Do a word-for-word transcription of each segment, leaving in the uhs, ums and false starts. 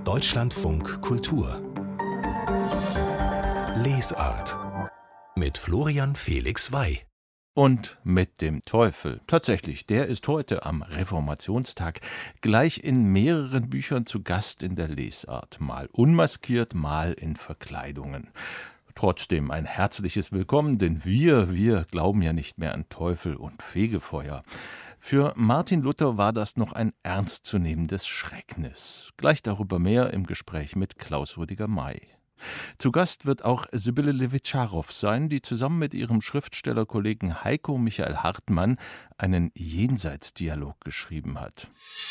Deutschlandfunk Kultur Lesart mit Florian Felix Wey. Und mit dem Teufel. Tatsächlich, der ist heute am Reformationstag gleich in mehreren Büchern zu Gast in der Lesart. Mal unmaskiert, mal in Verkleidungen. Trotzdem ein herzliches Willkommen, denn wir, wir glauben ja nicht mehr an Teufel und Fegefeuer. Für Martin Luther war das noch ein ernstzunehmendes Schrecknis. Gleich darüber mehr im Gespräch mit Klaus Rüdiger May. Zu Gast wird auch Sibylle Levitscharow sein, die zusammen mit ihrem Schriftstellerkollegen Heiko Michael Hartmann einen Jenseitsdialog geschrieben hat.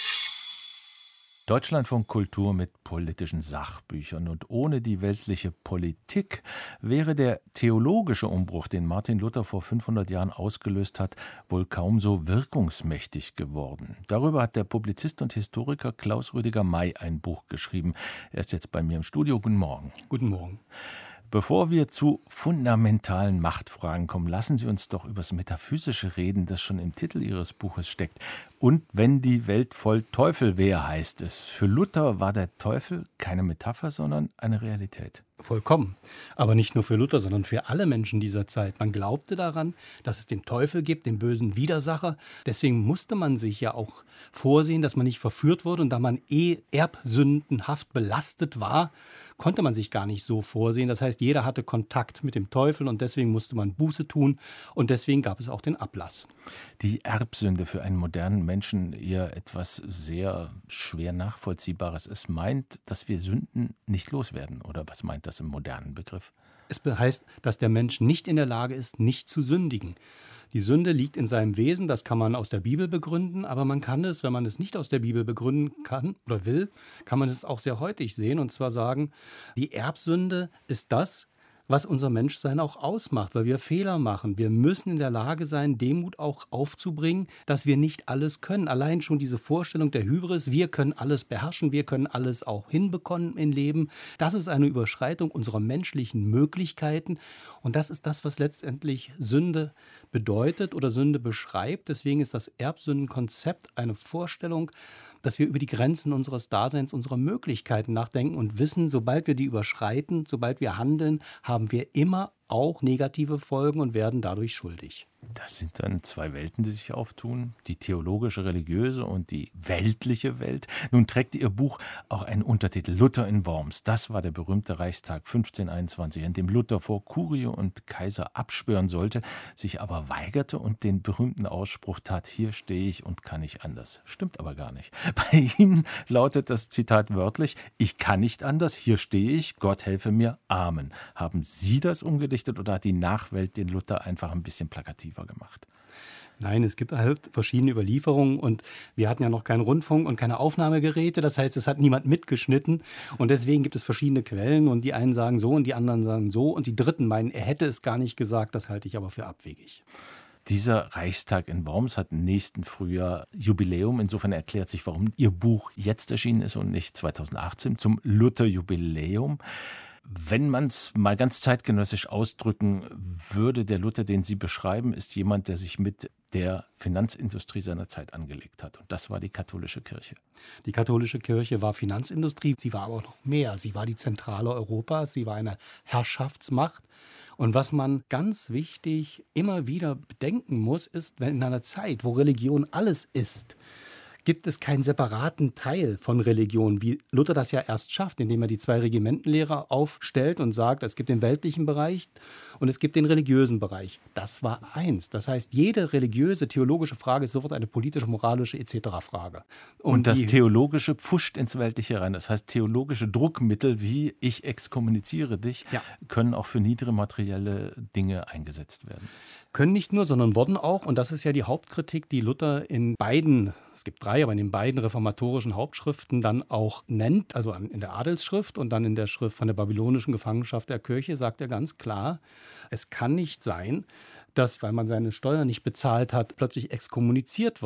Deutschlandfunk Kultur mit politischen Sachbüchern. Und ohne die weltliche Politik wäre der theologische Umbruch, den Martin Luther vor fünfhundert Jahren ausgelöst hat, wohl kaum so wirkungsmächtig geworden. Darüber hat der Publizist und Historiker Klaus Rüdiger May ein Buch geschrieben. Er ist jetzt bei mir im Studio. Guten Morgen. Guten Morgen. Bevor wir zu fundamentalen Machtfragen kommen, lassen Sie uns doch über das Metaphysische reden, das schon im Titel Ihres Buches steckt. Und wenn die Welt voll Teufel wäre, heißt es. Für Luther war der Teufel keine Metapher, sondern eine Realität. Vollkommen. Aber nicht nur für Luther, sondern für alle Menschen dieser Zeit. Man glaubte daran, dass es den Teufel gibt, den bösen Widersacher. Deswegen musste man sich ja auch vorsehen, dass man nicht verführt wurde. Und da man eh erbsündenhaft belastet war, konnte man sich gar nicht so vorsehen. Das heißt, jeder hatte Kontakt mit dem Teufel und deswegen musste man Buße tun. Und deswegen gab es auch den Ablass. Die Erbsünde für einen modernen Menschen eher etwas sehr schwer Nachvollziehbares. Es meint, dass wir Sünden nicht loswerden. Oder was meint das im modernen Begriff? Es heißt, dass der Mensch nicht in der Lage ist, nicht zu sündigen. Die Sünde liegt in seinem Wesen, das kann man aus der Bibel begründen, aber man kann es, wenn man es nicht aus der Bibel begründen kann oder will, kann man es auch sehr heutig sehen und zwar sagen, die Erbsünde ist das, was unser Menschsein auch ausmacht, weil wir Fehler machen. Wir müssen in der Lage sein, Demut auch aufzubringen, dass wir nicht alles können. Allein schon diese Vorstellung der Hybris, wir können alles beherrschen, wir können alles auch hinbekommen im Leben, das ist eine Überschreitung unserer menschlichen Möglichkeiten und das ist das, was letztendlich Sünde bedeutet oder Sünde beschreibt. Deswegen ist das Erbsündenkonzept eine Vorstellung, dass wir über die Grenzen unseres Daseins, unserer Möglichkeiten nachdenken und wissen, sobald wir die überschreiten, sobald wir handeln, haben wir immer auch negative Folgen und werden dadurch schuldig. Das sind dann zwei Welten, die sich auftun, die theologische, religiöse und die weltliche Welt. Nun trägt Ihr Buch auch einen Untertitel, Luther in Worms. Das war der berühmte Reichstag fünfzehnhunderteinundzwanzig, in dem Luther vor Kurie und Kaiser abschwören sollte, sich aber weigerte und den berühmten Ausspruch tat, hier stehe ich und kann nicht anders. Stimmt aber gar nicht. Bei Ihnen lautet das Zitat wörtlich, ich kann nicht anders, hier stehe ich, Gott helfe mir, Amen. Haben Sie das umgedichtet oder hat die Nachwelt den Luther einfach ein bisschen plakativer gemacht? Nein, es gibt halt verschiedene Überlieferungen und wir hatten ja noch keinen Rundfunk und keine Aufnahmegeräte, das heißt, es hat niemand mitgeschnitten und deswegen gibt es verschiedene Quellen und die einen sagen so und die anderen sagen so und die Dritten meinen, er hätte es gar nicht gesagt, das halte ich aber für abwegig. Dieser Reichstag in Worms hat nächsten Frühjahr Jubiläum. Insofern erklärt sich, warum Ihr Buch jetzt erschienen ist und nicht zweitausendachtzehn zum Luther-Jubiläum. Wenn man es mal ganz zeitgenössisch ausdrücken würde, der Luther, den Sie beschreiben, ist jemand, der sich mit der Finanzindustrie seiner Zeit angelegt hat. Und das war die katholische Kirche. Die katholische Kirche war Finanzindustrie, sie war aber noch mehr. Sie war die Zentrale Europas, sie war eine Herrschaftsmacht. Und was man ganz wichtig immer wieder bedenken muss, ist, wenn in einer Zeit, wo Religion alles ist, gibt es keinen separaten Teil von Religion, wie Luther das ja erst schafft, indem er die zwei Regimentenlehrer aufstellt und sagt, es gibt den weltlichen Bereich und es gibt den religiösen Bereich. Das war eins. Das heißt, jede religiöse, theologische Frage ist sofort eine politische, moralische et cetera Frage. Und, und das Theologische pfuscht ins Weltliche rein. Das heißt, theologische Druckmittel wie ich exkommuniziere dich, ja, können auch für niedere materielle Dinge eingesetzt werden. Können nicht nur, sondern wurden auch, und das ist ja die Hauptkritik, die Luther in beiden, es gibt drei, aber in den beiden reformatorischen Hauptschriften dann auch nennt, also in der Adelsschrift und dann in der Schrift von der babylonischen Gefangenschaft der Kirche, sagt er ganz klar, es kann nicht sein, dass, weil man seine Steuern nicht bezahlt hat, plötzlich exkommuniziert wird.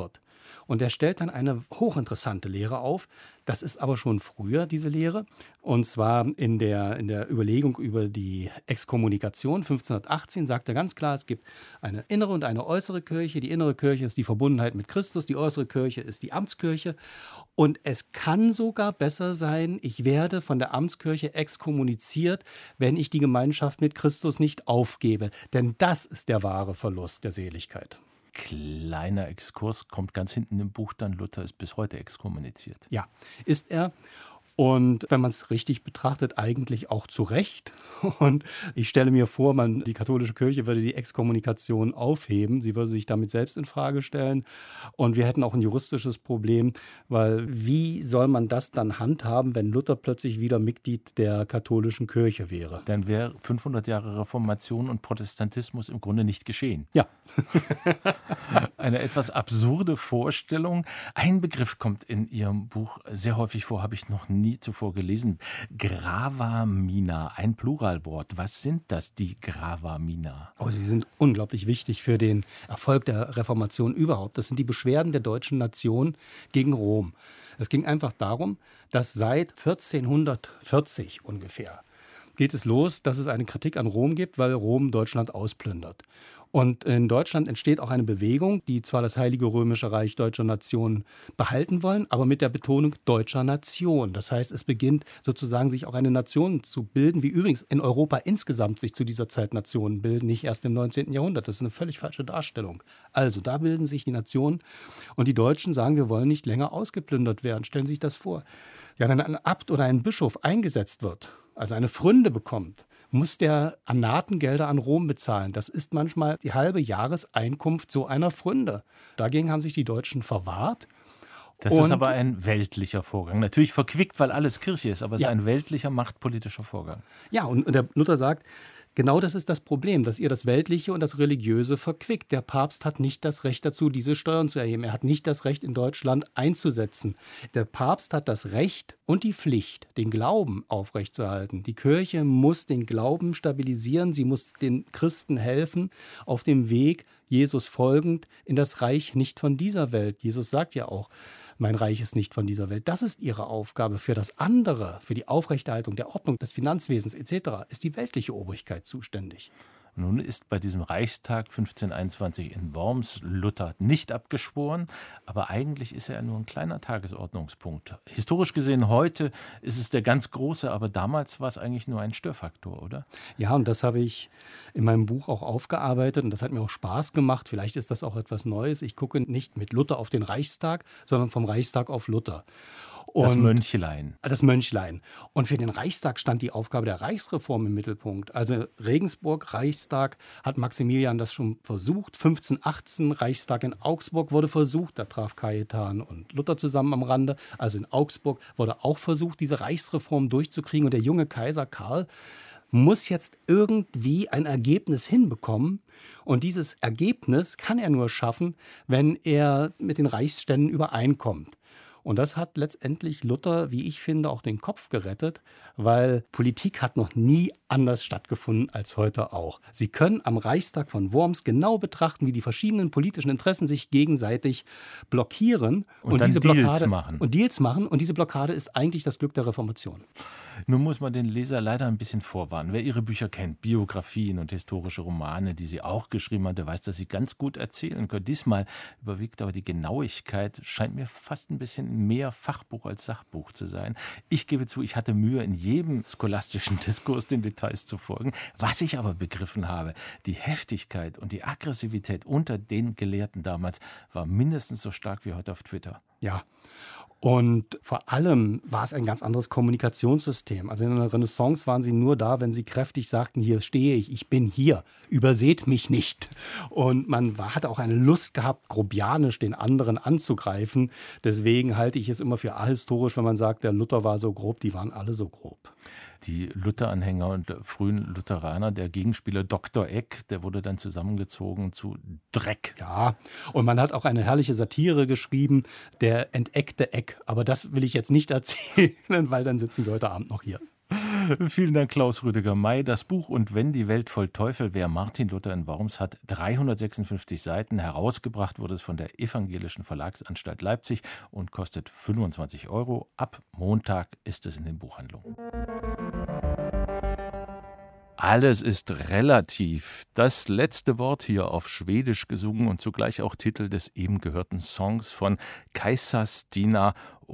Und er stellt dann eine hochinteressante Lehre auf. Das ist aber schon früher, diese Lehre. Und zwar in der, in der Überlegung über die Exkommunikation fünfzehnhundertachtzehn sagt er ganz klar, es gibt eine innere und eine äußere Kirche. Die innere Kirche ist die Verbundenheit mit Christus, die äußere Kirche ist die Amtskirche. Und es kann sogar besser sein, ich werde von der Amtskirche exkommuniziert, wenn ich die Gemeinschaft mit Christus nicht aufgebe. Denn das ist der wahre Verlust der Seligkeit. Kleiner Exkurs, kommt ganz hinten im Buch dann, Luther ist bis heute exkommuniziert. Ja, ist er. Und wenn man es richtig betrachtet, eigentlich auch zu Recht. Und ich stelle mir vor, man, die katholische Kirche würde die Exkommunikation aufheben. Sie würde sich damit selbst in Frage stellen. Und wir hätten auch ein juristisches Problem, weil wie soll man das dann handhaben, wenn Luther plötzlich wieder Mitglied der katholischen Kirche wäre? Dann wäre fünfhundert Jahre Reformation und Protestantismus im Grunde nicht geschehen. Ja. Eine etwas absurde Vorstellung. Ein Begriff kommt in Ihrem Buch sehr häufig vor, habe ich noch nie zuvor gelesen. Gravamina, ein Pluralwort. Was sind das, die Gravamina? Oh, sie sind unglaublich wichtig für den Erfolg der Reformation überhaupt. Das sind die Beschwerden der deutschen Nation gegen Rom. Es ging einfach darum, dass seit vierzehnhundertvierzig ungefähr geht es los, dass es eine Kritik an Rom gibt, weil Rom Deutschland ausplündert. Und in Deutschland entsteht auch eine Bewegung, die zwar das Heilige Römische Reich deutscher Nation behalten wollen, aber mit der Betonung deutscher Nation. Das heißt, es beginnt sozusagen sich auch eine Nation zu bilden, wie übrigens in Europa insgesamt sich zu dieser Zeit Nationen bilden, nicht erst im neunzehnten Jahrhundert. Das ist eine völlig falsche Darstellung. Also da bilden sich die Nationen und die Deutschen sagen, wir wollen nicht länger ausgeplündert werden. Stellen Sie sich das vor. Ja, wenn ein Abt oder ein Bischof eingesetzt wird, also eine Pfründe bekommt, muss der Annatengelder an Rom bezahlen. Das ist manchmal die halbe Jahreseinkunft so einer Pfründe. Dagegen haben sich die Deutschen verwahrt. Das Und ist aber ein weltlicher Vorgang. Natürlich verquickt, weil alles Kirche ist, aber es Ja. ist ein weltlicher, machtpolitischer Vorgang. Ja, und der Luther sagt, genau das ist das Problem, dass ihr das Weltliche und das Religiöse verquickt. Der Papst hat nicht das Recht dazu, diese Steuern zu erheben. Er hat nicht das Recht, in Deutschland einzusetzen. Der Papst hat das Recht und die Pflicht, den Glauben aufrechtzuerhalten. Die Kirche muss den Glauben stabilisieren. Sie muss den Christen helfen, auf dem Weg, Jesus folgend, in das Reich nicht von dieser Welt. Jesus sagt ja auch, mein Reich ist nicht von dieser Welt. Das ist ihre Aufgabe. Für das andere, für die Aufrechterhaltung der Ordnung, des Finanzwesens et cetera ist die weltliche Obrigkeit zuständig. Nun ist bei diesem Reichstag fünfzehnhunderteinundzwanzig in Worms Luther nicht abgeschworen, aber eigentlich ist er ja nur ein kleiner Tagesordnungspunkt. Historisch gesehen heute ist es der ganz große, aber damals war es eigentlich nur ein Störfaktor, oder? Ja, und das habe ich in meinem Buch auch aufgearbeitet und das hat mir auch Spaß gemacht. Vielleicht ist das auch etwas Neues. Ich gucke nicht mit Luther auf den Reichstag, sondern vom Reichstag auf Luther. Das Und Mönchlein. Das Mönchlein. Und für den Reichstag stand die Aufgabe der Reichsreform im Mittelpunkt. Also Regensburg, Reichstag, hat Maximilian das schon versucht. fünfzehnhundertachtzehn, Reichstag in Augsburg wurde versucht. Da traf Cajetan und Luther zusammen am Rande. Also in Augsburg wurde auch versucht, diese Reichsreform durchzukriegen. Und der junge Kaiser Karl muss jetzt irgendwie ein Ergebnis hinbekommen. Und dieses Ergebnis kann er nur schaffen, wenn er mit den Reichsständen übereinkommt. Und das hat letztendlich Luther, wie ich finde, auch den Kopf gerettet, weil Politik hat noch nie anders stattgefunden als heute auch. Sie können am Reichstag von Worms genau betrachten, wie die verschiedenen politischen Interessen sich gegenseitig blockieren Und und, dann diese Deals Blockade machen. und Deals machen. Und diese Blockade ist eigentlich das Glück der Reformation. Nun muss man den Leser leider ein bisschen vorwarnen. Wer Ihre Bücher kennt, Biografien und historische Romane, die Sie auch geschrieben haben, der weiß, dass Sie ganz gut erzählen können. Diesmal überwiegt aber die Genauigkeit, scheint mir fast ein bisschen mehr Fachbuch als Sachbuch zu sein. Ich gebe zu, ich hatte Mühe, in jedem scholastischen Diskurs den Details zu folgen. Was ich aber begriffen habe, die Heftigkeit und die Aggressivität unter den Gelehrten damals war mindestens so stark wie heute auf Twitter. Ja. Und vor allem war es ein ganz anderes Kommunikationssystem. Also in der Renaissance waren sie nur da, wenn sie kräftig sagten, hier stehe ich, ich bin hier, überseht mich nicht. Und man war, hat auch eine Lust gehabt, grobianisch den anderen anzugreifen. Deswegen halte ich es immer für ahistorisch, wenn man sagt, der Luther war so grob, die waren alle so grob. Die Luther-Anhänger und frühen Lutheraner, der Gegenspieler Doktor Eck, der wurde dann zusammengezogen zu Dreck. Ja, und man hat auch eine herrliche Satire geschrieben, der enteckte Eck. Aber das will ich jetzt nicht erzählen, weil dann sitzen wir heute Abend noch hier. Vielen Dank, Klaus Rüdiger-May. Das Buch Und wenn die Welt voll Teufel wäre, Martin Luther in Worms, hat dreihundertsechsundfünfzig Seiten. Herausgebracht wurde es von der Evangelischen Verlagsanstalt Leipzig und kostet fünfundzwanzig Euro. Ab Montag ist es in den Buchhandlungen. Alles ist relativ. Das letzte Wort hier auf Schwedisch gesungen und zugleich auch Titel des eben gehörten Songs von Kajsa Stina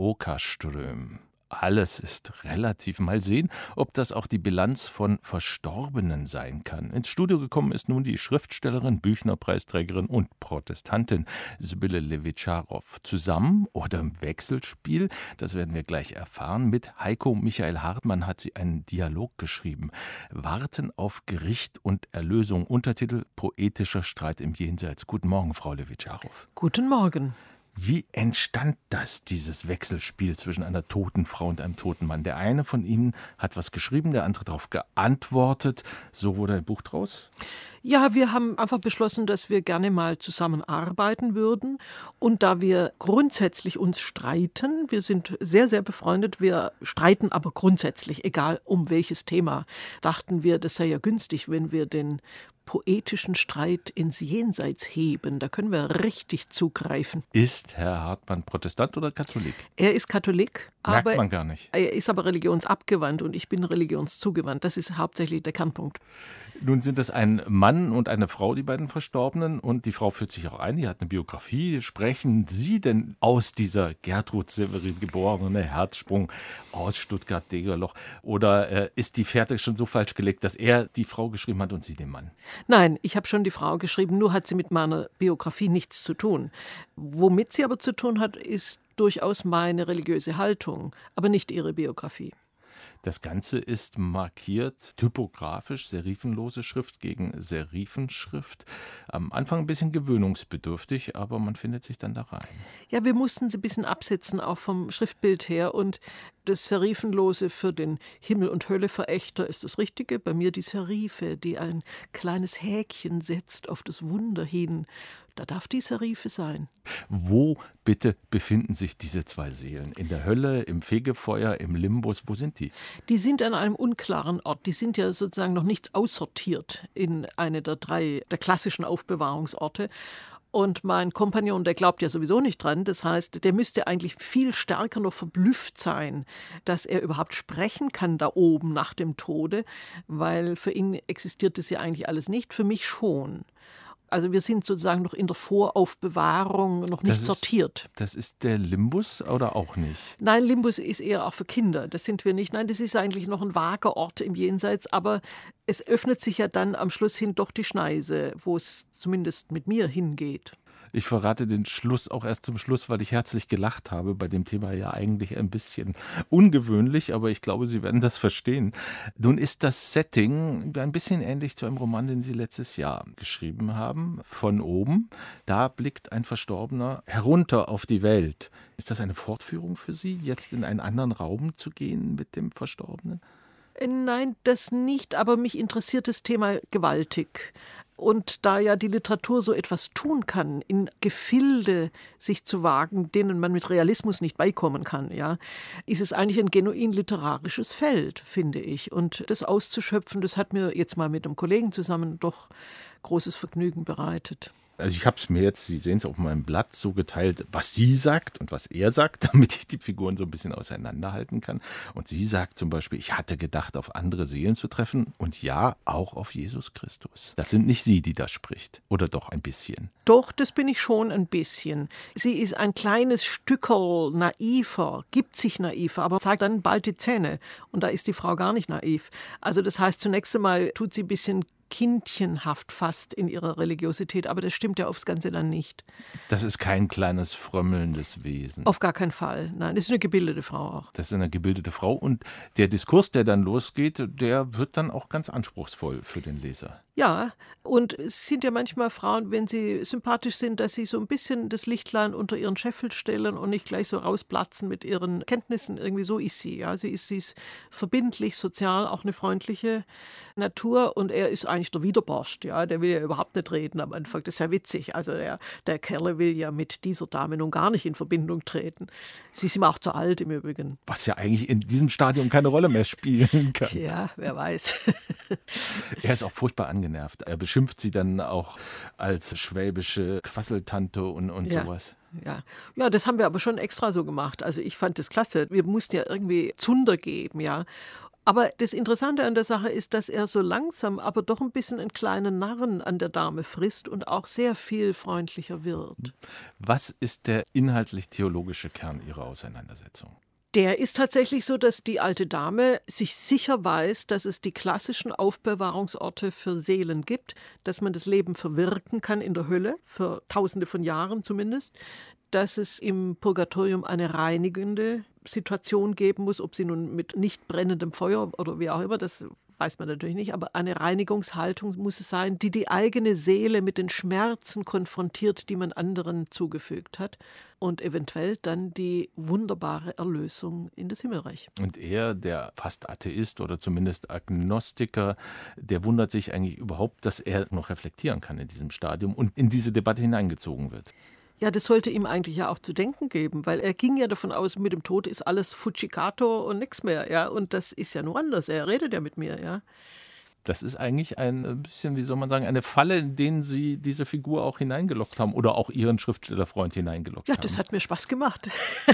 Åkerström. Alles ist relativ. Mal sehen, ob das auch die Bilanz von Verstorbenen sein kann. Ins Studio gekommen ist nun die Schriftstellerin, Büchner-Preisträgerin und Protestantin Sibylle Levitscharow. Zusammen oder im Wechselspiel, das werden wir gleich erfahren, mit Heiko Michael Hartmann hat sie einen Dialog geschrieben. Warten auf Gericht und Erlösung. Untertitel Poetischer Streit im Jenseits. Guten Morgen, Frau Levitscharow. Guten Morgen. Wie entstand das, dieses Wechselspiel zwischen einer toten Frau und einem toten Mann? Der eine von Ihnen hat was geschrieben, der andere darauf geantwortet. So wurde ein Buch draus? Ja, wir haben einfach beschlossen, dass wir gerne mal zusammenarbeiten würden. Und da wir grundsätzlich uns streiten, wir sind sehr, sehr befreundet, wir streiten aber grundsätzlich, egal um welches Thema, dachten wir, das sei ja günstig, wenn wir den poetischen Streit ins Jenseits heben. Da können wir richtig zugreifen. Ist Herr Hartmann Protestant oder Katholik? Er ist Katholik, Merkt aber man gar nicht. Er ist aber religionsabgewandt und ich bin religionszugewandt. Das ist hauptsächlich der Kernpunkt. Nun sind es ein Mann und eine Frau, die beiden Verstorbenen, und die Frau führt sich auch ein, die hat eine Biografie. Sprechen Sie denn aus dieser Gertrud Severin geborene Herzsprung aus Stuttgart-Degerloch, oder äh, ist die Fährte schon so falsch gelegt, dass er die Frau geschrieben hat und Sie den Mann? Nein, ich habe schon die Frau geschrieben, nur hat sie mit meiner Biografie nichts zu tun. Womit sie aber zu tun hat, ist durchaus meine religiöse Haltung, aber nicht ihre Biografie. Das Ganze ist markiert, typografisch, serifenlose Schrift gegen Serifenschrift. Am Anfang ein bisschen gewöhnungsbedürftig, aber man findet sich dann da rein. Ja, wir mussten sie ein bisschen absetzen, auch vom Schriftbild her. Und das Serifenlose für den Himmel- und Hölle-Verächter ist das Richtige. Bei mir die Serife, die ein kleines Häkchen setzt auf das Wunder hin. Da darf die Serife sein. Wo bitte befinden sich diese zwei Seelen? In der Hölle, im Fegefeuer, im Limbus? Wo sind die? Die sind an einem unklaren Ort. Die sind ja sozusagen noch nicht aussortiert in eine der drei der klassischen Aufbewahrungsorte. Und mein Kompagnon, der glaubt ja sowieso nicht dran. Das heißt, der müsste eigentlich viel stärker noch verblüfft sein, dass er überhaupt sprechen kann da oben nach dem Tode, weil für ihn existiert das ja eigentlich alles nicht, für mich schon. Also wir sind sozusagen noch in der Voraufbewahrung, noch nicht das ist, sortiert. Das ist der Limbus oder auch nicht? Nein, Limbus ist eher auch für Kinder. Das sind wir nicht. Nein, das ist eigentlich noch ein vager Ort im Jenseits. Aber es öffnet sich ja dann am Schluss hin doch die Schneise, wo es zumindest mit mir hingeht. Ich verrate den Schluss auch erst zum Schluss, weil ich herzlich gelacht habe. Bei dem Thema ja eigentlich ein bisschen ungewöhnlich, aber ich glaube, Sie werden das verstehen. Nun ist das Setting ein bisschen ähnlich zu einem Roman, den Sie letztes Jahr geschrieben haben. Von oben, da blickt ein Verstorbener herunter auf die Welt. Ist das eine Fortführung für Sie, jetzt in einen anderen Raum zu gehen mit dem Verstorbenen? Nein, das nicht, aber mich interessiert das Thema gewaltig. Und da ja die Literatur so etwas tun kann, in Gefilde sich zu wagen, denen man mit Realismus nicht beikommen kann, ja, ist es eigentlich ein genuin literarisches Feld, finde ich. Und das auszuschöpfen, das hat mir jetzt mal mit einem Kollegen zusammen doch großes Vergnügen bereitet. Also ich habe es mir jetzt, Sie sehen es auf meinem Blatt, so geteilt, was sie sagt und was er sagt, damit ich die Figuren so ein bisschen auseinanderhalten kann. Und sie sagt zum Beispiel, ich hatte gedacht, auf andere Seelen zu treffen und ja, auch auf Jesus Christus. Das sind nicht Sie, die da spricht. Oder doch ein bisschen? Doch, das bin ich schon ein bisschen. Sie ist ein kleines Stückerl naiver, gibt sich naiver, aber zeigt dann bald die Zähne. Und da ist die Frau gar nicht naiv. Also das heißt, zunächst einmal tut sie ein bisschen kindchenhaft fast in ihrer Religiosität, aber das stimmt ja aufs Ganze dann nicht. Das ist kein kleines, frömmelndes Wesen. Auf gar keinen Fall. Nein, das ist eine gebildete Frau auch. Das ist eine gebildete Frau und der Diskurs, der dann losgeht, der wird dann auch ganz anspruchsvoll für den Leser. Ja, und es sind ja manchmal Frauen, wenn sie sympathisch sind, dass sie so ein bisschen das Lichtlein unter ihren Scheffel stellen und nicht gleich so rausplatzen mit ihren Kenntnissen. Irgendwie so ist sie. Ja, sie ist, sie ist verbindlich, sozial, auch eine freundliche Natur und er ist eigentlich der Widerborscht, ja, der will ja überhaupt nicht reden am Anfang, das ist ja witzig, also der, der Kerle will ja mit dieser Dame nun gar nicht in Verbindung treten. Sie ist ihm auch zu alt im Übrigen. Was ja eigentlich in diesem Stadium keine Rolle mehr spielen kann. Ja, wer weiß. Er ist auch furchtbar angenervt. Er beschimpft sie dann auch als schwäbische Quasseltante und, und ja. sowas. Ja. ja, das haben wir aber schon extra so gemacht. Also ich fand das klasse. Wir mussten ja irgendwie Zunder geben, ja. Aber das Interessante an der Sache ist, dass er so langsam, aber doch ein bisschen einen kleinen Narren an der Dame frisst und auch sehr viel freundlicher wird. Was ist der inhaltlich-theologische Kern Ihrer Auseinandersetzung? Der ist tatsächlich so, dass die alte Dame sich sicher weiß, dass es die klassischen Aufbewahrungsorte für Seelen gibt, dass man das Leben verwirken kann in der Hölle, für Tausende von Jahren zumindest, dass es im Purgatorium eine reinigende Situation geben muss, ob sie nun mit nicht brennendem Feuer oder wie auch immer, das weiß man natürlich nicht, aber eine Reinigungshaltung muss es sein, die die eigene Seele mit den Schmerzen konfrontiert, die man anderen zugefügt hat und eventuell dann die wunderbare Erlösung in das Himmelreich. Und er, der fast Atheist oder zumindest Agnostiker, der wundert sich eigentlich überhaupt, dass er noch reflektieren kann in diesem Stadium und in diese Debatte hineingezogen wird. Ja, das sollte ihm eigentlich ja auch zu denken geben, weil er ging ja davon aus, mit dem Tod ist alles Fujikato und nichts mehr, ja, und das ist ja nur anders, er redet ja mit mir, ja. Das ist eigentlich ein bisschen, wie soll man sagen, eine Falle, in denen Sie diese Figur auch hineingelockt haben oder auch Ihren Schriftstellerfreund hineingelockt ja, haben. Ja, das hat mir Spaß gemacht,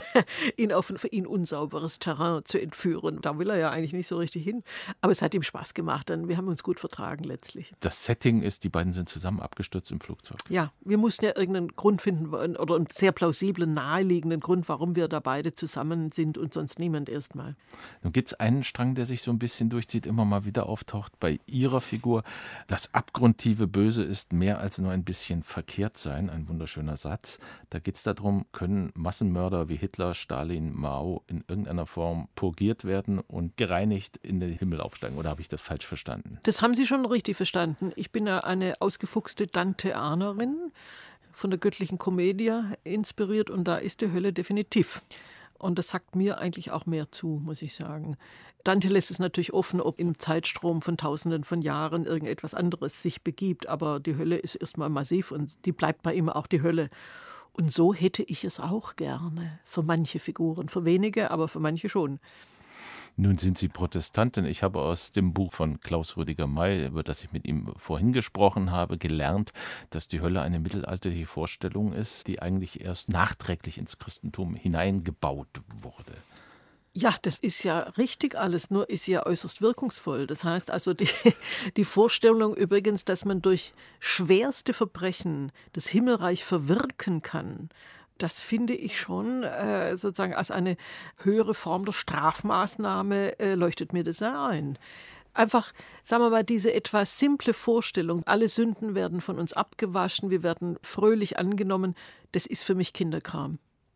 ihn auf ein für ihn unsauberes Terrain zu entführen. Da will er ja eigentlich nicht so richtig hin, aber es hat ihm Spaß gemacht, denn wir haben uns gut vertragen letztlich. Das Setting ist, die beiden sind zusammen abgestürzt im Flugzeug. Ja, wir mussten ja irgendeinen Grund finden oder einen sehr plausiblen, naheliegenden Grund, warum wir da beide zusammen sind und sonst niemand erstmal. Nun gibt es einen Strang, der sich so ein bisschen durchzieht, immer mal wieder auftaucht bei Ihrer Figur. Das abgrundtiefe Böse ist mehr als nur ein bisschen verkehrt sein. Ein wunderschöner Satz. Da geht es darum, können Massenmörder wie Hitler, Stalin, Mao in irgendeiner Form purgiert werden und gereinigt in den Himmel aufsteigen? Oder habe ich das falsch verstanden? Das haben Sie schon richtig verstanden. Ich bin ja eine ausgefuchste Danteanerin, von der göttlichen Komödie inspiriert und da ist die Hölle definitiv. Und das sagt mir eigentlich auch mehr zu, muss ich sagen. Dante lässt es natürlich offen, ob im Zeitstrom von Tausenden von Jahren irgendetwas anderes sich begibt. Aber die Hölle ist erstmal massiv und die bleibt bei ihm auch die Hölle. Und so hätte ich es auch gerne. Für manche Figuren, für wenige, aber für manche schon. Nun sind Sie Protestantin. Ich habe aus dem Buch von Klaus Rüdiger May, über das ich mit ihm vorhin gesprochen habe, gelernt, dass die Hölle eine mittelalterliche Vorstellung ist, die eigentlich erst nachträglich ins Christentum hineingebaut wurde. Ja, das ist ja richtig alles, nur ist ja äußerst wirkungsvoll. Das heißt also, die, die Vorstellung übrigens, dass man durch schwerste Verbrechen das Himmelreich verwirken kann, das finde ich schon äh, sozusagen als eine höhere Form der Strafmaßnahme äh, leuchtet mir das ein. Einfach, sagen wir mal, diese etwas simple Vorstellung, alle Sünden werden von uns abgewaschen, wir werden fröhlich angenommen, das ist für mich Kinderkram.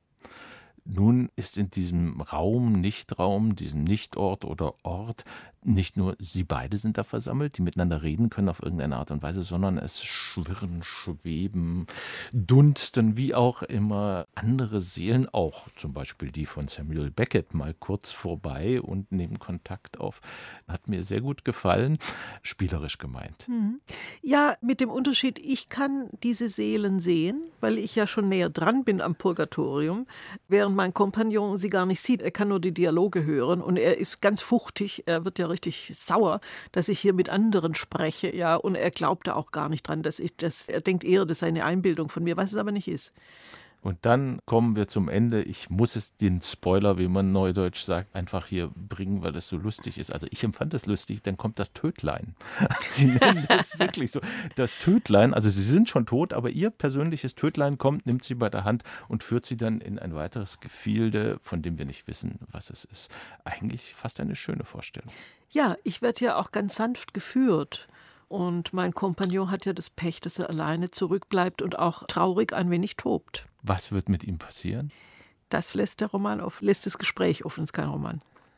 Nun ist in diesem Raum, Nichtraum, diesem Nichtort oder Ort, nicht nur Sie beide sind da versammelt, die miteinander reden können auf irgendeine Art und Weise, sondern es schwirren, schweben, dunsten, wie auch immer, andere Seelen, auch zum Beispiel die von Samuel Beckett, mal kurz vorbei und nehmen Kontakt auf. Hat mir sehr gut gefallen, spielerisch gemeint. Ja, mit dem Unterschied, ich kann diese Seelen sehen, weil ich ja schon näher dran bin am Purgatorium, während mein Kompagnon sie gar nicht sieht. Er kann nur die Dialoge hören und er ist ganz fuchtig, er wird ja richtig sauer, dass ich hier mit anderen spreche, ja, und er glaubt da auch gar nicht dran, dass ich das, er denkt eher, das sei eine Einbildung von mir, was es aber nicht ist. Und dann kommen wir zum Ende. Ich muss es den Spoiler, wie man neudeutsch sagt, einfach hier bringen, weil das so lustig ist. Also ich empfand das lustig, dann kommt das Tödlein. Sie nennen das wirklich so. Das Tödlein, also sie sind schon tot, aber ihr persönliches Tödlein kommt, nimmt sie bei der Hand und führt sie dann in ein weiteres Gefilde, von dem wir nicht wissen, was es ist. Eigentlich fast eine schöne Vorstellung. Ja, ich werde ja auch ganz sanft geführt. Und mein Kompagnon hat ja das Pech, dass er alleine zurückbleibt und auch traurig ein wenig tobt. Was wird mit ihm passieren? Das lässt der Roman auf, lässt das Gespräch offen, ist kein Roman.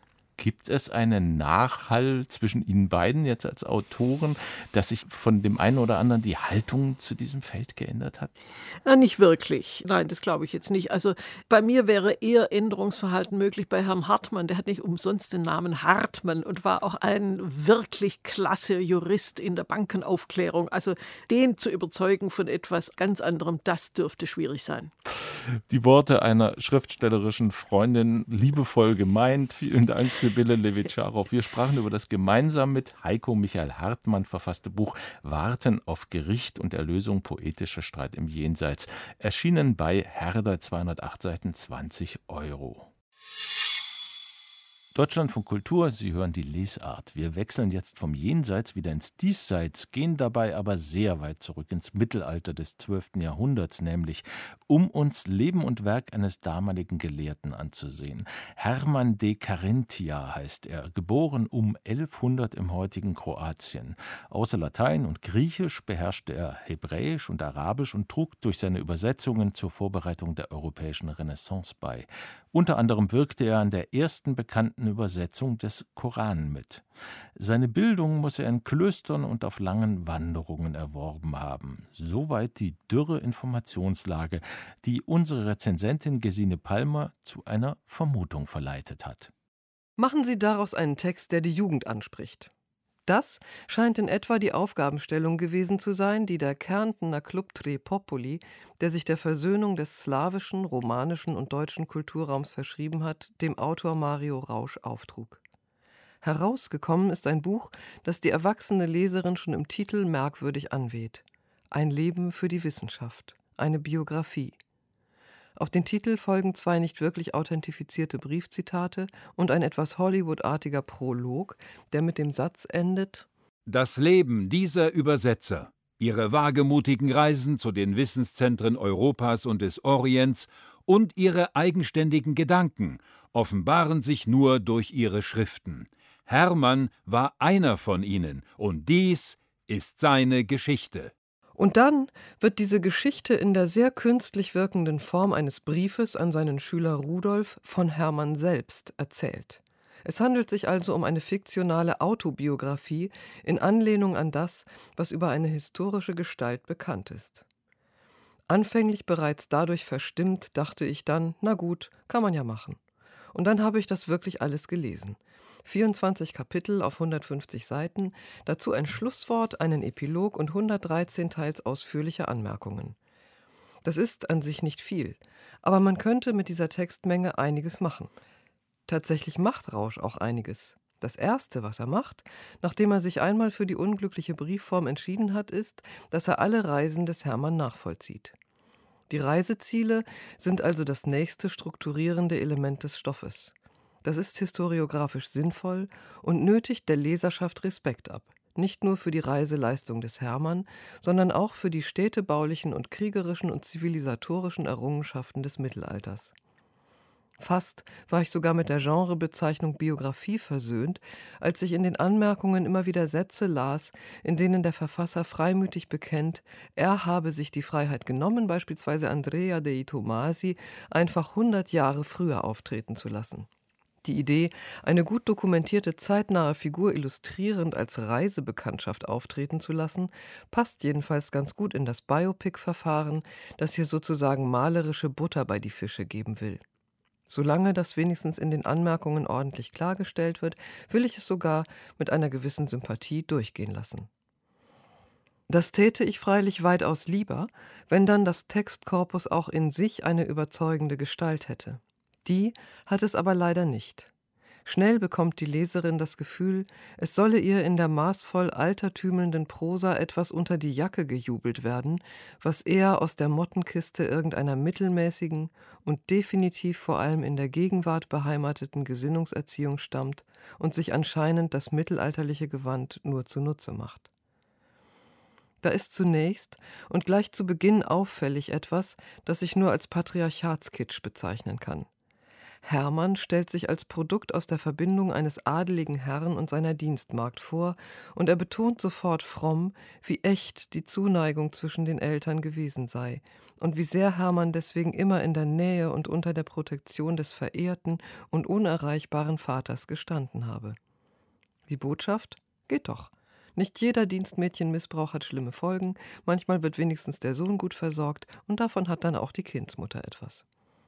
Gibt es einen Nachhall zwischen Ihnen beiden jetzt als Autoren, dass sich von dem einen oder anderen die Haltung zu diesem Feld geändert hat? Na, nicht wirklich. Nein, das glaube ich jetzt nicht. Also bei mir wäre eher Änderungsverhalten möglich bei Herrn Hartmann. Der hat nicht umsonst den Namen Hartmann und war auch ein wirklich klasse Jurist in der Bankenaufklärung. Also den zu überzeugen von etwas ganz anderem, das dürfte schwierig sein. Die Worte einer schriftstellerischen Freundin, liebevoll gemeint. Vielen Dank, Sibylle Levitscharow. Wir sprachen über das gemeinsam mit Heiko Michael Hartmann verfasste Buch Warten auf Gericht und Erlösung, poetischer Streit im Jenseits. Erschienen bei Herder, zweihundertacht Seiten, zwanzig Euro. Deutschlandfunk Kultur, Sie hören die Lesart. Wir wechseln jetzt vom Jenseits wieder ins Diesseits, gehen dabei aber sehr weit zurück ins Mittelalter des zwölften Jahrhunderts, nämlich um uns Leben und Werk eines damaligen Gelehrten anzusehen. Hermann de Carinthia heißt er, geboren um elfhundert im heutigen Kroatien. Außer Latein und Griechisch beherrschte er Hebräisch und Arabisch und trug durch seine Übersetzungen zur Vorbereitung der europäischen Renaissance bei. Unter anderem wirkte er an der ersten bekannten Übersetzung des Koran mit. Seine Bildung muss er in Klöstern und auf langen Wanderungen erworben haben. Soweit die dürre Informationslage, die unsere Rezensentin Gesine Palmer zu einer Vermutung verleitet hat. Machen Sie daraus einen Text, der die Jugend anspricht. Das scheint in etwa die Aufgabenstellung gewesen zu sein, die der Kärntner Club Tre Populi, der sich der Versöhnung des slawischen, romanischen und deutschen Kulturraums verschrieben hat, dem Autor Mario Rausch auftrug. Herausgekommen ist ein Buch, das die erwachsene Leserin schon im Titel merkwürdig anweht. Ein Leben für die Wissenschaft, eine Biografie. Auf den Titel folgen zwei nicht wirklich authentifizierte Briefzitate und ein etwas Hollywood-artiger Prolog, der mit dem Satz endet: Das Leben dieser Übersetzer, ihre wagemutigen Reisen zu den Wissenszentren Europas und des Orients und ihre eigenständigen Gedanken offenbaren sich nur durch ihre Schriften. Hermann war einer von ihnen, und dies ist seine Geschichte. Und dann wird diese Geschichte in der sehr künstlich wirkenden Form eines Briefes an seinen Schüler Rudolf von Hermann selbst erzählt. Es handelt sich also um eine fiktionale Autobiografie in Anlehnung an das, was über eine historische Gestalt bekannt ist. Anfänglich bereits dadurch verstimmt, dachte ich dann, na gut, kann man ja machen. Und dann habe ich das wirklich alles gelesen. vierundzwanzig Kapitel auf hundertfünfzig Seiten, dazu ein Schlusswort, einen Epilog und hundertdreizehn teils ausführliche Anmerkungen. Das ist an sich nicht viel, aber man könnte mit dieser Textmenge einiges machen. Tatsächlich macht Rausch auch einiges. Das Erste, was er macht, nachdem er sich einmal für die unglückliche Briefform entschieden hat, ist, dass er alle Reisen des Hermann nachvollzieht. Die Reiseziele sind also das nächste strukturierende Element des Stoffes. Das ist historiografisch sinnvoll und nötigt der Leserschaft Respekt ab, nicht nur für die Reiseleistung des Hermann, sondern auch für die städtebaulichen und kriegerischen und zivilisatorischen Errungenschaften des Mittelalters. Fast war ich sogar mit der Genrebezeichnung Biografie versöhnt, als ich in den Anmerkungen immer wieder Sätze las, in denen der Verfasser freimütig bekennt, er habe sich die Freiheit genommen, beispielsweise Andrea dei Tomasi einfach hundert Jahre früher auftreten zu lassen. Die Idee, eine gut dokumentierte, zeitnahe Figur illustrierend als Reisebekanntschaft auftreten zu lassen, passt jedenfalls ganz gut in das Biopic-Verfahren, das hier sozusagen malerische Butter bei die Fische geben will. Solange das wenigstens in den Anmerkungen ordentlich klargestellt wird, will ich es sogar mit einer gewissen Sympathie durchgehen lassen. Das täte ich freilich weitaus lieber, wenn dann das Textkorpus auch in sich eine überzeugende Gestalt hätte. Die hat es aber leider nicht. Schnell bekommt die Leserin das Gefühl, es solle ihr in der maßvoll altertümelnden Prosa etwas unter die Jacke gejubelt werden, was eher aus der Mottenkiste irgendeiner mittelmäßigen und definitiv vor allem in der Gegenwart beheimateten Gesinnungserziehung stammt und sich anscheinend das mittelalterliche Gewand nur zunutze macht. Da ist zunächst und gleich zu Beginn auffällig etwas, das ich nur als Patriarchatskitsch bezeichnen kann. Hermann stellt sich als Produkt aus der Verbindung eines adeligen Herrn und seiner Dienstmagd vor, und er betont sofort fromm, wie echt die Zuneigung zwischen den Eltern gewesen sei und wie sehr Hermann deswegen immer in der Nähe und unter der Protektion des verehrten und unerreichbaren Vaters gestanden habe. Die Botschaft? Geht doch. Nicht jeder Dienstmädchenmissbrauch hat schlimme Folgen, manchmal wird wenigstens der Sohn gut versorgt und davon hat dann auch die Kindsmutter etwas.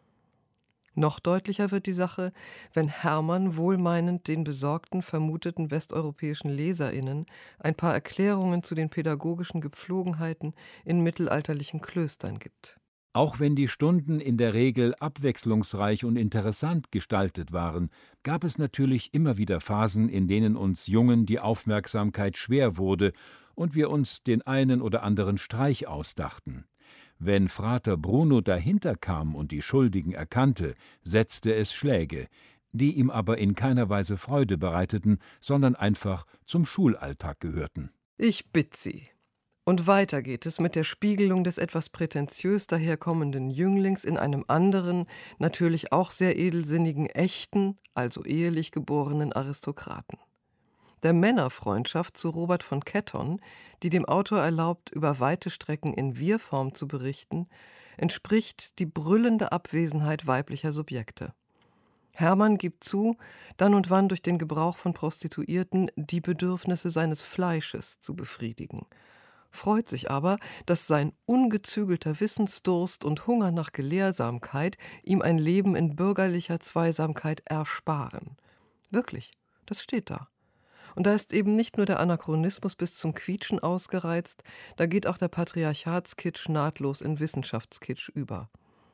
Noch deutlicher wird die Sache, wenn Hermann wohlmeinend den besorgten, vermuteten westeuropäischen LeserInnen ein paar Erklärungen zu den pädagogischen Gepflogenheiten in mittelalterlichen Klöstern gibt. Auch wenn die Stunden in der Regel abwechslungsreich und interessant gestaltet waren, gab es natürlich immer wieder Phasen, in denen uns Jungen die Aufmerksamkeit schwer wurde und wir uns den einen oder anderen Streich ausdachten. Wenn Frater Bruno dahinter kam und die Schuldigen erkannte, setzte es Schläge, die ihm aber in keiner Weise Freude bereiteten, sondern einfach zum Schulalltag gehörten. Ich bitt Sie. Und weiter geht es mit der Spiegelung des etwas prätentiös daherkommenden Jünglings in einem anderen, natürlich auch sehr edelsinnigen, echten, also ehelich geborenen Aristokraten. Der Männerfreundschaft zu Robert von Ketton, die dem Autor erlaubt, über weite Strecken in Wir-Form zu berichten, entspricht die brüllende Abwesenheit weiblicher Subjekte. Hermann gibt zu, dann und wann durch den Gebrauch von Prostituierten die Bedürfnisse seines Fleisches zu befriedigen, freut sich aber, dass sein ungezügelter Wissensdurst und Hunger nach Gelehrsamkeit ihm ein Leben in bürgerlicher Zweisamkeit ersparen. Wirklich, das steht da. Und da ist eben nicht nur der Anachronismus bis zum Quietschen ausgereizt, da geht auch der Patriarchatskitsch nahtlos in Wissenschaftskitsch über.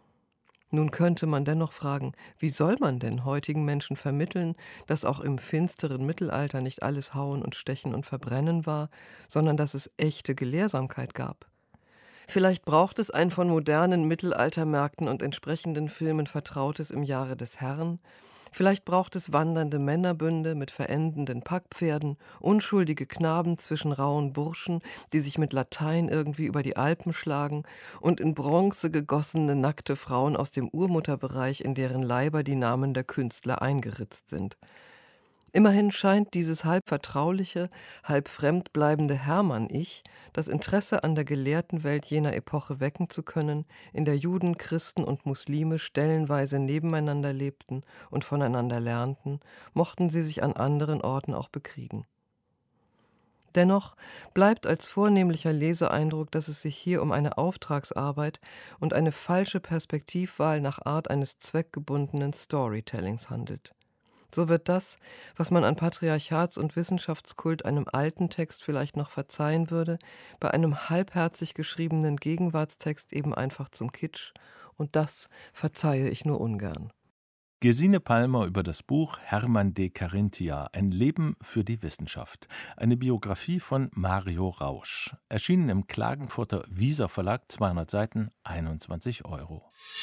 Nun könnte man dennoch fragen, wie soll man denn heutigen Menschen vermitteln, dass auch im finsteren Mittelalter nicht alles Hauen und Stechen und Verbrennen war, sondern dass es echte Gelehrsamkeit gab? Vielleicht braucht es ein von modernen Mittelaltermärkten und entsprechenden Filmen vertrautes Im Jahre des Herrn. Vielleicht braucht es wandernde Männerbünde mit verendenden Packpferden, unschuldige Knaben zwischen rauen Burschen, die sich mit Latein irgendwie über die Alpen schlagen, und in Bronze gegossene nackte Frauen aus dem Urmutterbereich, in deren Leiber die Namen der Künstler eingeritzt sind. Immerhin scheint dieses halb vertrauliche, halb fremd bleibende Hermann-Ich das Interesse an der gelehrten Welt jener Epoche wecken zu können, in der Juden, Christen und Muslime stellenweise nebeneinander lebten und voneinander lernten, mochten sie sich an anderen Orten auch bekriegen. Dennoch bleibt als vornehmlicher Leseeindruck, dass es sich hier um eine Auftragsarbeit und eine falsche Perspektivwahl nach Art eines zweckgebundenen Storytellings handelt. So wird das, was man an Patriarchats- und Wissenschaftskult einem alten Text vielleicht noch verzeihen würde, bei einem halbherzig geschriebenen Gegenwartstext eben einfach zum Kitsch, und das verzeihe ich nur ungern. Gesine Palmer über das Buch Hermann de Carinthia, ein Leben für die Wissenschaft. Eine Biografie von Mario Rausch. Erschienen im Klagenfurter Wieser Verlag, zweihundert Seiten, einundzwanzig Euro.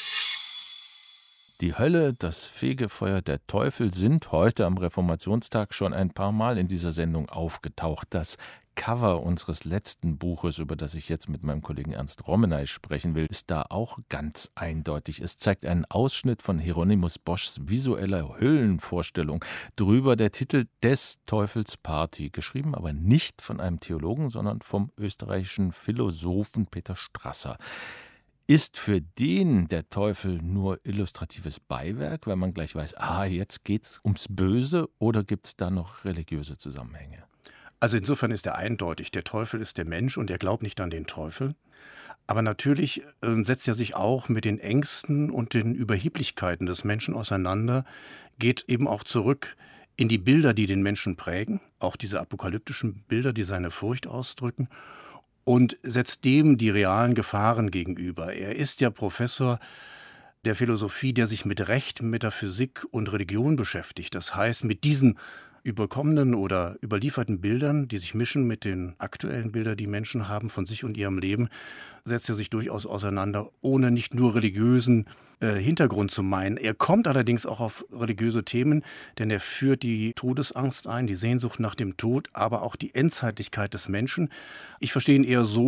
Die Hölle, das Fegefeuer, der Teufel sind heute am Reformationstag schon ein paar Mal in dieser Sendung aufgetaucht. Das Cover unseres letzten Buches, über das ich jetzt mit meinem Kollegen Ernst Rommeney sprechen will, ist da auch ganz eindeutig. Es zeigt einen Ausschnitt von Hieronymus Boschs visueller Höllenvorstellung. Drüber der Titel Des Teufels Party, geschrieben aber nicht von einem Theologen, sondern vom österreichischen Philosophen Peter Strasser. Ist für den der Teufel nur illustratives Beiwerk, weil man gleich weiß, ah, jetzt geht's ums Böse, oder gibt es da noch religiöse Zusammenhänge? Also insofern ist er eindeutig, der Teufel ist der Mensch und er glaubt nicht an den Teufel. Aber natürlich äh, setzt er sich auch mit den Ängsten und den Überheblichkeiten des Menschen auseinander, geht eben auch zurück in die Bilder, die den Menschen prägen, auch diese apokalyptischen Bilder, die seine Furcht ausdrücken, und setzt dem die realen Gefahren gegenüber. Er ist ja Professor der Philosophie, der sich mit Recht, Metaphysik und Religion beschäftigt. Das heißt, mit diesen überkommenen oder überlieferten Bildern, die sich mischen mit den aktuellen Bildern, die Menschen haben von sich und ihrem Leben, setzt er sich durchaus auseinander, ohne nicht nur religiösen äh, Hintergrund zu meinen. Er kommt allerdings auch auf religiöse Themen, denn er führt die Todesangst ein, die Sehnsucht nach dem Tod, aber auch die Endzeitlichkeit des Menschen. Ich verstehe ihn eher so,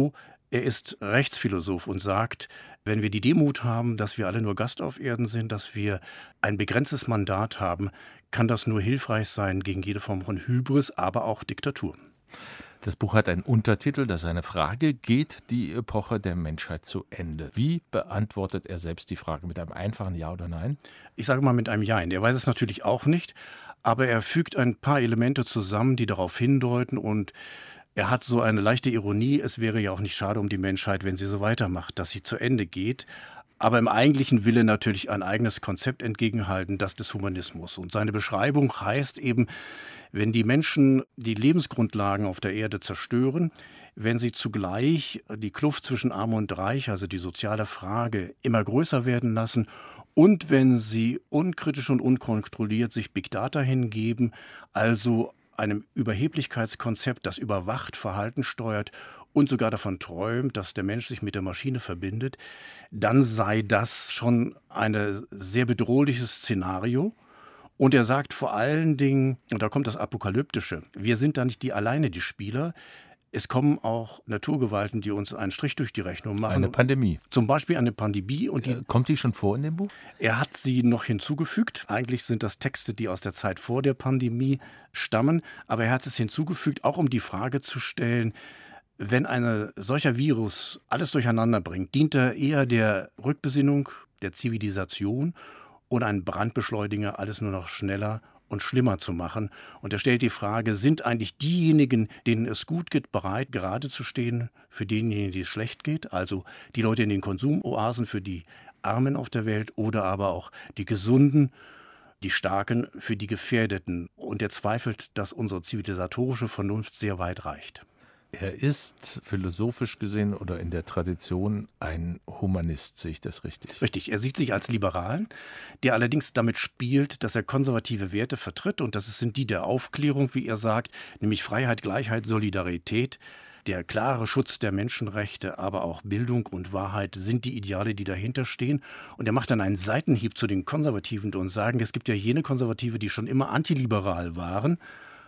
Er ist Rechtsphilosoph und sagt, wenn wir die Demut haben, dass wir alle nur Gast auf Erden sind, dass wir ein begrenztes Mandat haben, kann das nur hilfreich sein gegen jede Form von Hybris, aber auch Diktatur. Das Buch hat einen Untertitel, das eine Frage: Geht die Epoche der Menschheit zu Ende? Wie beantwortet er selbst die Frage? Mit einem einfachen Ja oder Nein? Ich sage mal mit einem Jein. Er weiß es natürlich auch nicht, aber er fügt ein paar Elemente zusammen, die darauf hindeuten, und er hat so eine leichte Ironie. Es wäre ja auch nicht schade um die Menschheit, wenn sie so weitermacht, dass sie zu Ende geht. Aber im eigentlichen Wille natürlich ein eigenes Konzept entgegenhalten, das des Humanismus. Und seine Beschreibung heißt eben, wenn die Menschen die Lebensgrundlagen auf der Erde zerstören, wenn sie zugleich die Kluft zwischen Arm und Reich, also die soziale Frage, immer größer werden lassen, und wenn sie unkritisch und unkontrolliert sich Big Data hingeben, also einem Überheblichkeitskonzept, das überwacht, Verhalten steuert und sogar davon träumt, dass der Mensch sich mit der Maschine verbindet, dann sei das schon ein sehr bedrohliches Szenario. Und er sagt vor allen Dingen, und da kommt das Apokalyptische, wir sind da nicht die alleine die Spieler. Es kommen auch Naturgewalten, die uns einen Strich durch die Rechnung machen. Eine Pandemie. Zum Beispiel eine Pandemie. Und die, äh, kommt die schon vor in dem Buch? Er hat sie noch hinzugefügt. Eigentlich sind das Texte, die aus der Zeit vor der Pandemie stammen. Aber er hat es hinzugefügt, auch um die Frage zu stellen, wenn ein solcher Virus alles durcheinander bringt, dient er eher der Rückbesinnung, der Zivilisation, oder ein Brandbeschleuniger, alles nur noch schneller und schlimmer zu machen. Und er stellt die Frage, sind eigentlich diejenigen, denen es gut geht, bereit, gerade zu stehen für diejenigen, die es schlecht geht? Also die Leute in den Konsumoasen für die Armen auf der Welt oder aber auch die Gesunden, die Starken für die Gefährdeten. Und er zweifelt, dass unsere zivilisatorische Vernunft sehr weit reicht. Er ist philosophisch gesehen oder in der Tradition ein Humanist, sehe ich das richtig? Richtig, er sieht sich als Liberalen, der allerdings damit spielt, dass er konservative Werte vertritt, und das sind die der Aufklärung, wie er sagt, nämlich Freiheit, Gleichheit, Solidarität. Der klare Schutz der Menschenrechte, aber auch Bildung und Wahrheit sind die Ideale, die dahinter stehen. Und er macht dann einen Seitenhieb zu den Konservativen und sagt, es gibt ja jene Konservative, die schon immer antiliberal waren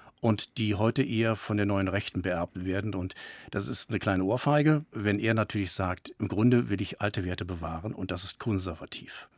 und die heute eher von der neuen Rechten beerbt werden. Und das ist eine kleine Ohrfeige, wenn er natürlich sagt, im Grunde will ich alte Werte bewahren, und das ist konservativ.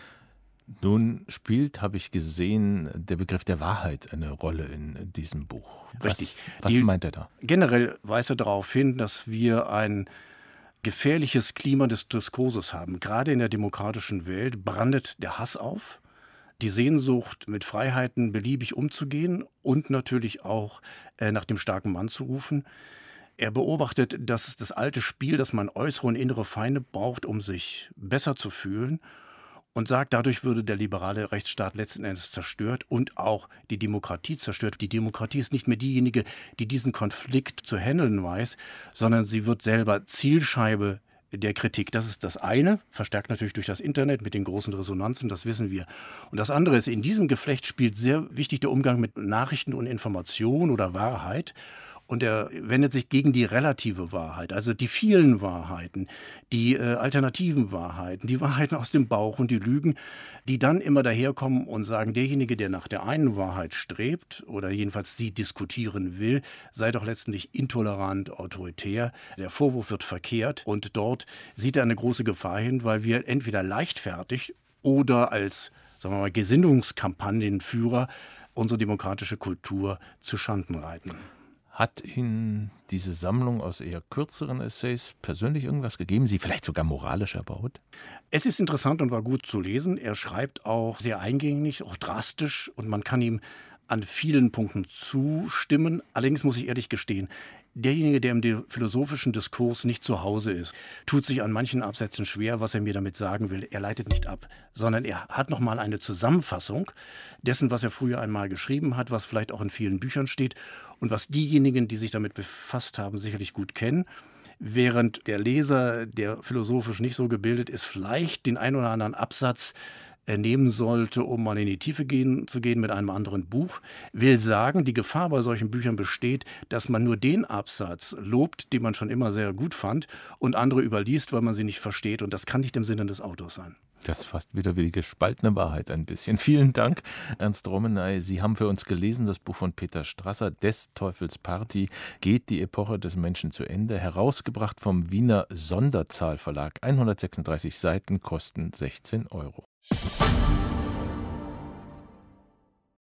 Nun spielt, habe ich gesehen, der Begriff der Wahrheit eine Rolle in diesem Buch. Richtig. Was, was Die, meint er da? Generell weist er darauf hin, dass wir ein gefährliches Klima des Diskurses haben. Gerade in der demokratischen Welt brandet der Hass auf, die Sehnsucht, mit Freiheiten beliebig umzugehen und natürlich auch äh, nach dem starken Mann zu rufen. Er beobachtet, dass es das alte Spiel, dass man äußere und innere Feinde braucht, um sich besser zu fühlen, und sagt, dadurch würde der liberale Rechtsstaat letzten Endes zerstört und auch die Demokratie zerstört. Die Demokratie ist nicht mehr diejenige, die diesen Konflikt zu handeln weiß, sondern sie wird selber Zielscheibe der Kritik. Das ist das eine, verstärkt natürlich durch das Internet mit den großen Resonanzen, das wissen wir. Und das andere ist, in diesem Geflecht spielt sehr wichtig der Umgang mit Nachrichten und Information oder Wahrheit. Und er wendet sich gegen die relative Wahrheit, also die vielen Wahrheiten, die äh, alternativen Wahrheiten, die Wahrheiten aus dem Bauch und die Lügen, die dann immer daherkommen und sagen, derjenige, der nach der einen Wahrheit strebt oder jedenfalls sie diskutieren will, sei doch letztendlich intolerant, autoritär. Der Vorwurf wird verkehrt, und dort sieht er eine große Gefahr hin, weil wir entweder leichtfertig oder als, sagen wir mal, Gesinnungskampagnenführer unsere demokratische Kultur zu Schanden reiten. Hat Ihnen diese Sammlung aus eher kürzeren Essays persönlich irgendwas gegeben, Sie vielleicht sogar moralisch erbaut? Es ist interessant und war gut zu lesen. Er schreibt auch sehr eingängig, auch drastisch, und man kann ihm an vielen Punkten zustimmen. Allerdings muss ich ehrlich gestehen, derjenige, der im philosophischen Diskurs nicht zu Hause ist, tut sich an manchen Absätzen schwer, was er mir damit sagen will. Er leitet nicht ab, sondern er hat nochmal eine Zusammenfassung dessen, was er früher einmal geschrieben hat, was vielleicht auch in vielen Büchern steht und was diejenigen, die sich damit befasst haben, sicherlich gut kennen. Während der Leser, der philosophisch nicht so gebildet ist, vielleicht den ein oder anderen Absatz äh, nehmen sollte, um mal in die Tiefe gehen, zu gehen mit einem anderen Buch. Will sagen, die Gefahr bei solchen Büchern besteht, dass man nur den Absatz lobt, den man schon immer sehr gut fand, und andere überliest, weil man sie nicht versteht. Und das kann nicht im Sinne des Autors sein. Das ist fast wieder wie die gespaltene Wahrheit ein bisschen. Vielen Dank, Ernst Romenay. Sie haben für uns gelesen das Buch von Peter Strasser, Des Teufels Party, geht die Epoche des Menschen zu Ende, herausgebracht vom Wiener Sonderzahl Verlag. hundertsechsunddreißig Seiten, kosten sechzehn Euro.